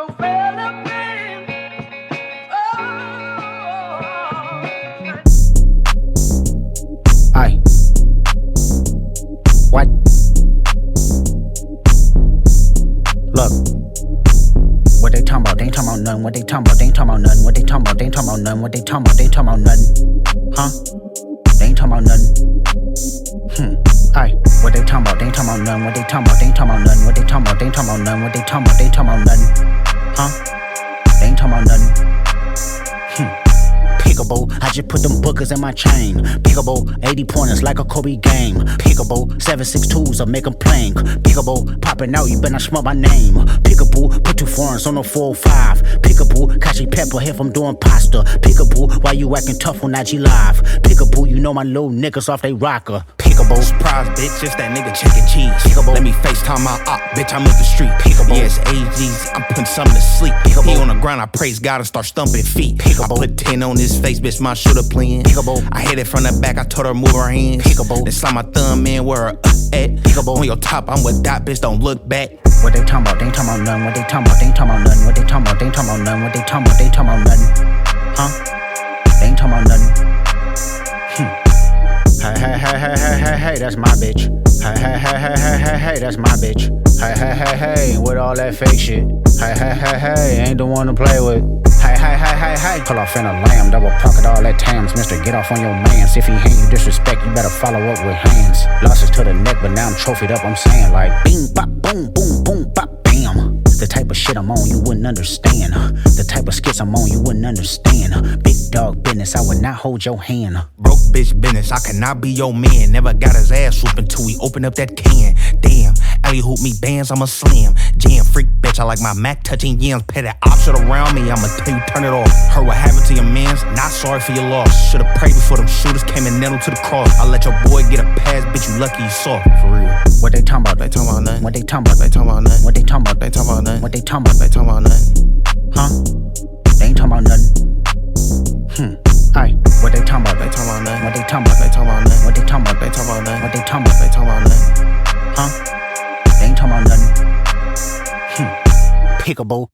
Aye. What? Look. What they talking about? They ain't talking about nothing. What they talking about? They ain't talking about nothing. What they talking about? They ain't talking about nothing. What they talking about? They ain't talking about nothing. Huh? They ain't talking about nothing. Aye. What they talking about? They ain't talking about nothing. What they talking about? They ain't talking about nothing. What they talking about? They ain't talking about nothing. What they talking about? They ain't talking about nothing. Huh? They ain't talking about nothing. Pickable, I just put them bookers in my chain. Pickable, 80 pointers like a Kobe game. Pickable, 7.62s I make them plain. Pickable, popping out, you better not smell my name. Pickable, put 2 foreigns on the 405. Pickable, Kashi Pepper if I'm doing pasta. Pickable, why you acting tough on IG Live? Pickable, you know my little niggas off they rocker. Pickable, surprise, bitch, it's that nigga chicken cheese. Pickable, let me FaceTime my op, bitch, I'm in the street. Pickable, yes, AGs, I'm putting something to sleep. Pickable, he on the ground, I praise God and start stumping feet. Pickable, I put 10 on his face, bitch, my shooter playing. Pickable, I hit it from the back, I told her move her hands. Pickable, then slide my thumb in where her at. Pickable, on your top, I'm with dot, bitch, don't look back. What they talking about? They ain't talking about nothing. What they talking about? They ain't talking about nothing. What they talking about? They ain't talking about nothing. What they talking about? They ain't talking about nothing. Huh? They ain't talking about nothing. Hey, that's my bitch. Hey, that's my bitch. Hey, with all that fake shit. Hey, ain't the one to play with. Hey. Pull off in a lamb, double pocket all that tams. Mister, get off on your mans. If he hand you disrespect, you better follow up with hands. Losses to the neck, but now I'm trophied up. I'm saying like, bing, bop, boom, boom, boom, bop, bam. The type of shit I'm on, you wouldn't understand. The type of skits I'm on, you wouldn't understand. Big dog business, I would not hold your hand. Broke bitch business, I cannot be your man. Never got his ass whooping till we open up that can. Damn, alley hoop me bands, I'm a slam. Jam freak bitch, I like my Mac touching yams. Pet that option around me, I'ma tell you turn it off. Heard what happened to your mans, not sorry for your loss. Should've prayed before them shooters came and nailed him to the cross. I let your boy get a pass, bitch, you lucky you saw. For real. What they talking about? They talking about nothing. What they talking about? They talking about nothing. What they talking about? They talking about nothing. What they talking about? They talking about nothing. Huh? They ain't talking about nothing. Aye. What they talking about? They talking about nothing. What they talking about? They talking about nothing. What they talking about? They talking about nothing. What they talking about? They talking about nothing. Huh? They ain't talking about nothing. Pickable.